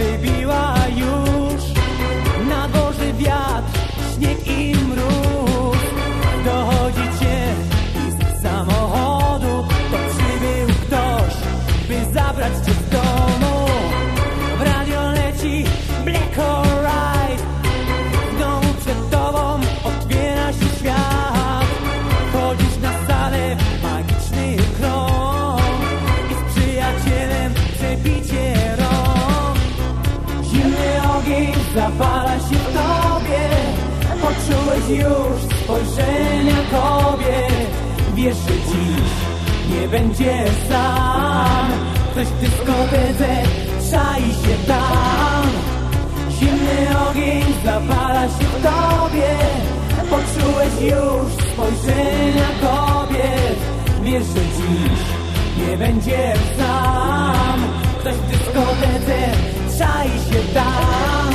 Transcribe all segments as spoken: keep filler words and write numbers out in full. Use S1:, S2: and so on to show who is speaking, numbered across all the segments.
S1: wybiła już. Na dworze wiatr, śnieg i mróz. Dochodzi cię pisk samochodu. To przybył ktoś, by zabrać cię z domu. W radio leci Black or White. W domu przed tobą otwiera się świat. Chodzisz na salę, magiczny krąg i z przyjacielem przebicie rąk. Zimny ogień zapala się w tobie. Poczułeś już spojrzenia kobiet. Wiesz, że dziś nie będziesz sam. Ktoś w dyskotece czai się tam. Zimny ogień zapala się w tobie. Poczułeś już spojrzenia kobiet. Wiesz, że dziś nie będziesz sam. Ktoś w dyskotece czai się tam.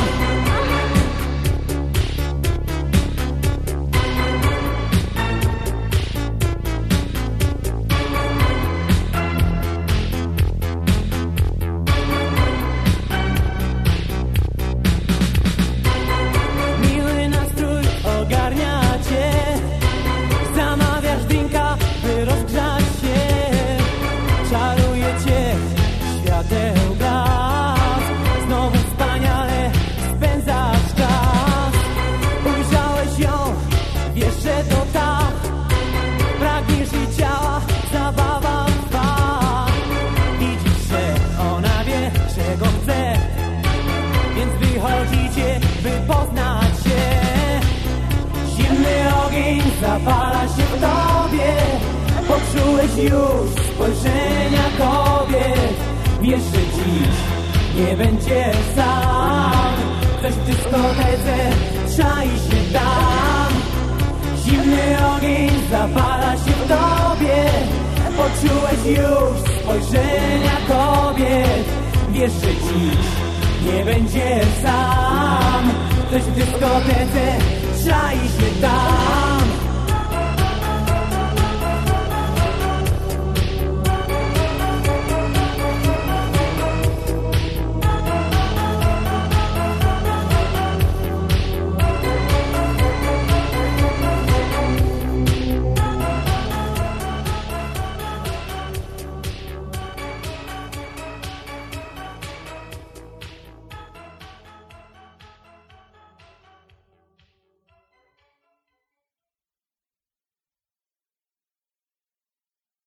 S1: Zamawiasz drinka, by rozgrzać się. Czaruje cię świateł blask. Znowu wspaniale spędzasz czas. Ujrzałeś ją, wiesz, że to tak. Pragniesz jej ciała, zabawa trwa. Widzisz, że ona wie, czego chce, więc wychodzicie, by poznać się. Zimny ogień zapala się w tobie. Poczułeś już spojrzenia kobiet. Wiesz, że dziś nie będziesz sam. Ktoś w dyskotece czai się tam. Zimny ogień zapala się w tobie. Poczułeś już spojrzenia kobiet. Wiesz, że dziś nie będziesz sam. Ktoś w dyskotece czai się tam.